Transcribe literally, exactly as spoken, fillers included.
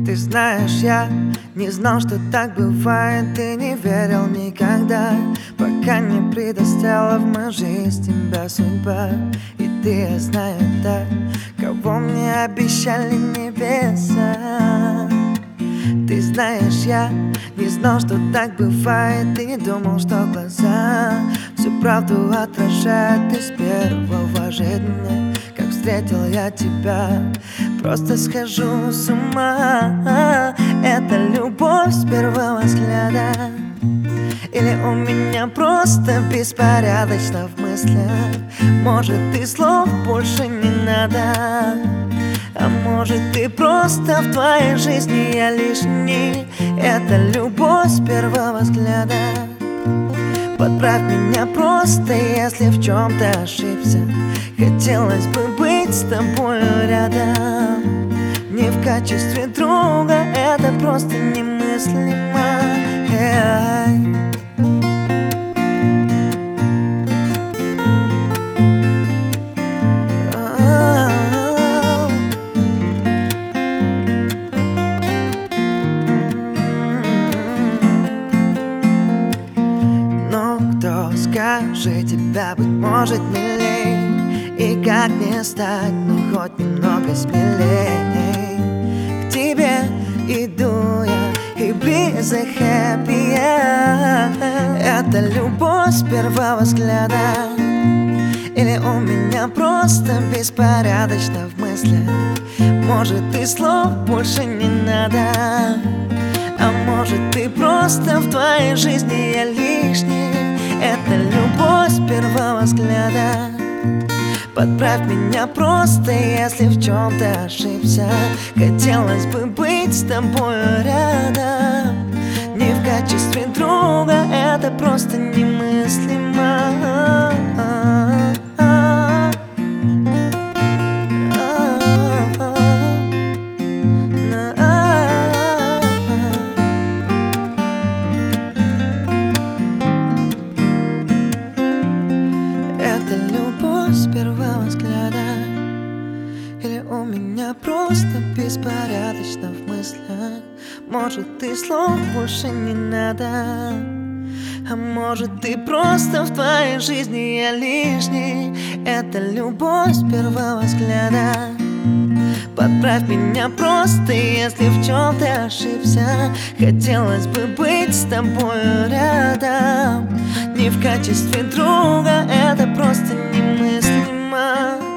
Ты знаешь, я не знал, что так бывает. Ты не верил никогда, пока не предоставила в мою жизнь тебя судьба. И ты, я знаю, так, кого мне обещали небеса. Ты знаешь, я не знал, что так бывает. Ты не думал, что глаза всю правду отражают. И с первого же дня, как встретил я тебя, просто схожу с ума. Это любовь с первого взгляда, или у меня просто беспорядочно в мыслях? Может, и слов больше не надо, а может, ты просто в твоей жизни я лишний. Это любовь с первого взгляда. Подправь меня просто, если в чем-то ошибся. Хотелось бы быть с тобой рядом, не в качестве друга, это просто немыслимо. Эй. Скажи, тебя, быть может, милей, и как мне стать, ну хоть немного смелей. К тебе иду я, и be the happy. Это любовь с первого взгляда, или у меня просто беспорядочно в мыслях? Может, и слов больше не надо, а может, ты просто в твоей жизни я лишний. Это любовь с первого взгляда. Подправь меня просто, если в чем-то ошибся. Хотелось бы быть с тобой рядом, не в качестве друга, это просто немыслимо. С первого взгляда, или у меня просто беспорядочно в мыслях? Может, и слов больше не надо, а может, ты просто в твоей жизни я лишний. Это любовь с первого взгляда. Подправь меня просто, если в чем-то ошибся. Хотелось бы быть с тобой рядом, не в качестве друга, это просто немыслимо.